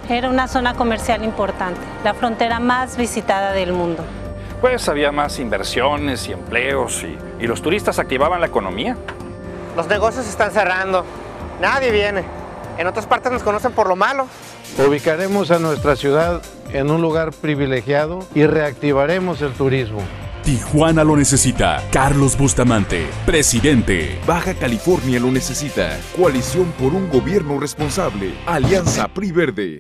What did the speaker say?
Era una zona comercial importante, la frontera más visitada del mundo. Pues había más inversiones y empleos y los turistas activaban la economía. Los negocios se están cerrando, nadie viene. En otras partes nos conocen por lo malo. Ubicaremos a nuestra ciudad en un lugar privilegiado y reactivaremos el turismo. Tijuana lo necesita. Carlos Bustamante, presidente. Baja California lo necesita. Coalición por un gobierno responsable. Alianza PRI Verde.